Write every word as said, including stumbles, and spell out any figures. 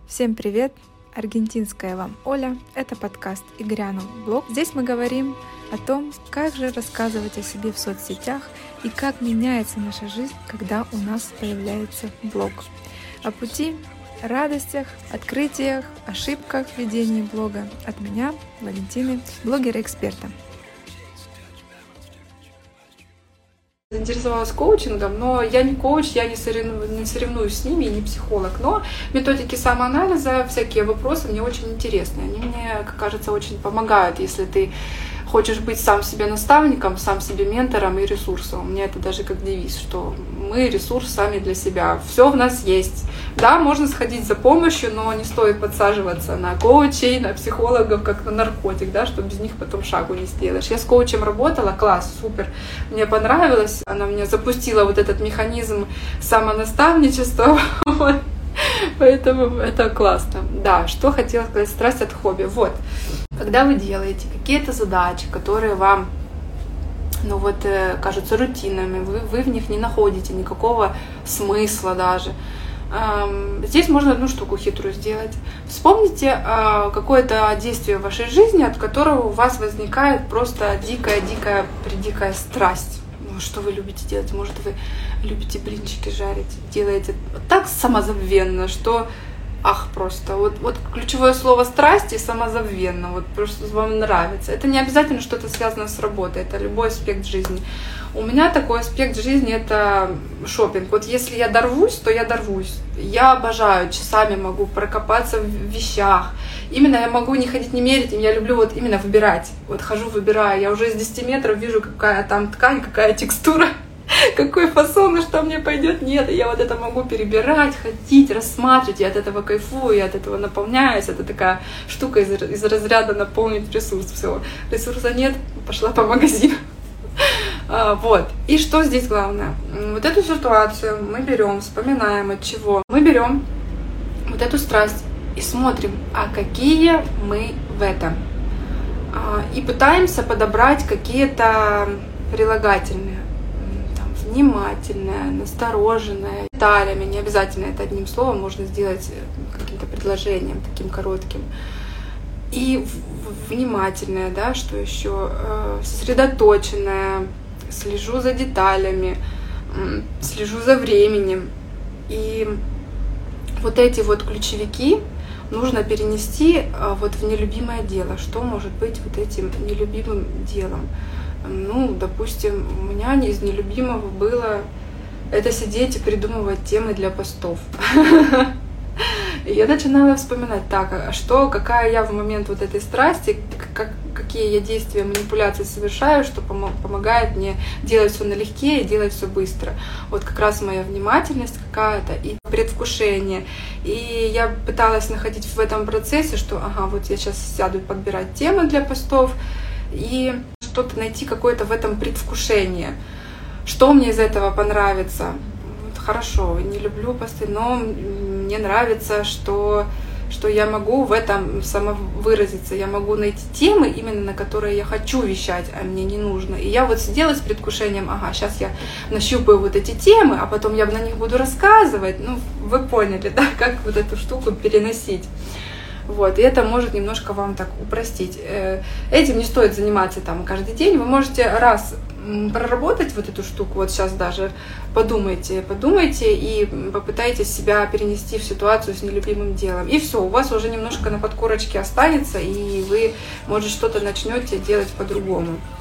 Всем привет! Аргентинская вам Оля. Это подкаст «И грянул блог». Здесь мы говорим о том, как же рассказывать о себе в соцсетях и как меняется наша жизнь, когда у нас появляется блог. О пути, радостях, открытиях, ошибках в ведении блога. От меня, Валентины, блогера-эксперта. Заинтересовалась коучингом, но я не коуч, я не, соревну, не соревнуюсь с ними, не психолог, но методики самоанализа, всякие вопросы мне очень интересны. Они мне, как кажется, очень помогают, если ты хочешь быть сам себе наставником, сам себе ментором и ресурсом. У меня это даже как девиз, что мы ресурс сами для себя. Все в нас есть. Да, можно сходить за помощью, но не стоит подсаживаться на коучей, на психологов, как на наркотик, да, что без них потом шагу не сделаешь. Я с коучем работала, класс, супер, мне понравилось. Она мне запустила вот этот механизм самонаставничества. Вот. Поэтому это классно. Да, что хотела сказать, страсть от хобби. Вот, когда вы делаете какие-то задачи, которые вам, ну вот, кажутся рутинными, вы, вы в них не находите никакого смысла даже. Здесь можно одну штуку хитрую сделать. Вспомните какое-то действие в вашей жизни, от которого у вас возникает просто дикая-дикая, придикая страсть. Что вы любите делать? Может, вы любите блинчики жарить, делаете так самозабвенно, что ах, просто. Вот, вот ключевое слово страсть и самозабвенно. Вот просто вам нравится. Это не обязательно что-то связано с работой, это любой аспект жизни. У меня такой аспект жизни — это шопинг. Вот если я дорвусь, то я дорвусь. Я обожаю, часами могу прокопаться в вещах. Именно я могу не ходить, не мерить, я люблю вот именно выбирать. Вот хожу, выбираю. Я уже из десяти метров вижу, какая там ткань, какая текстура, какой фасон, и что мне пойдет. Нет, я вот это могу перебирать, ходить, рассматривать. Я от этого кайфую, я от этого наполняюсь. Это такая штука из, из разряда наполнить ресурс. Все, ресурса нет, пошла по магазину. Вот. И что здесь главное? Вот эту ситуацию мы берем, вспоминаем от чего. Мы берем вот эту страсть и смотрим, а какие мы в этом. И пытаемся подобрать какие-то прилагательные. Там, внимательное, настороженное, деталями. Не обязательно это одним словом, можно сделать каким-то предложением таким коротким. И внимательное, да, что еще, сосредоточенное, слежу за деталями, слежу за временем. И вот эти вот ключевики нужно перенести вот в нелюбимое дело. Что может быть вот этим нелюбимым делом? Ну, допустим, у меня из нелюбимого было это сидеть и придумывать темы для постов. И я начинала вспоминать, так, а что, какая я в момент вот этой страсти, как, какие я действия, манипуляции совершаю, что пом- помогает мне делать все налегке и делать все быстро. Вот как раз моя внимательность какая-то и предвкушение. И я пыталась находить в этом процессе, что ага, вот я сейчас сяду подбирать темы для постов и что-то найти какое-то в этом предвкушение. Что мне из этого понравится? Хорошо, не люблю посты, но мне нравится, что, что я могу в этом самовыразиться. Я могу найти темы, именно на которые я хочу вещать, а мне не нужно. И я вот сидела с предвкушением, ага, сейчас я нащупаю вот эти темы, а потом я на них буду рассказывать. Ну, вы поняли, да, как вот эту штуку переносить. Вот, и это может немножко вам так упростить. Этим не стоит заниматься там каждый день. Вы можете раз проработать вот эту штуку, вот сейчас даже подумайте, подумайте и попытайтесь себя перенести в ситуацию с нелюбимым делом. И все, у вас уже немножко на подкорочке останется, и вы, может, что-то начнете делать по-другому.